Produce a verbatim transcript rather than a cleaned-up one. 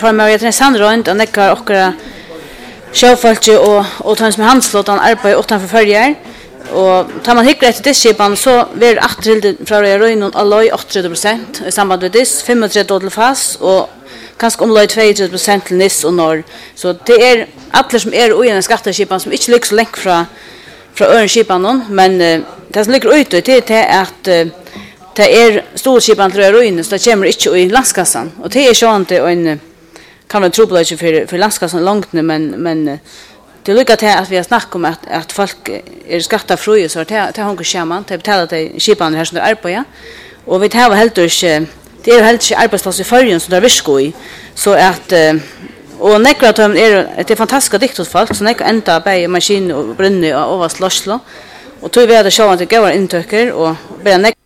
För mig är det sandrönt och neckar och sjöfolk och och tans med handslåtan arbetar utanför följer. Och tar man hickar efter disskipan så blir det åttiotre från röjnon alloy åttiotre procent i samband med dis, femtiotre till fast och kanske omlöj tjugotre procent till nis och norr. Så det är alla som är i en skatteskipan som inte ligger så länge från från örenskipan, men uh, det som ligger ute det är att uh, det är storskipan till röjnon så det kommer inte i landskassan. Och det är så att en kan man tro på det för för landskassan långt nu, men men det lyckas till att vi har snackat om att att folk är skattefria så det det har inte scheman det betalar till skipan här som det är på ja. Och vi har helt inte det är helt inte arbetsplats i förrjun så där visko i så att och nekra att är det är fantastiska diktot folk så nekra ända på maskin och brunne och vad slåslo och tror vi att det show att det går intöker och bara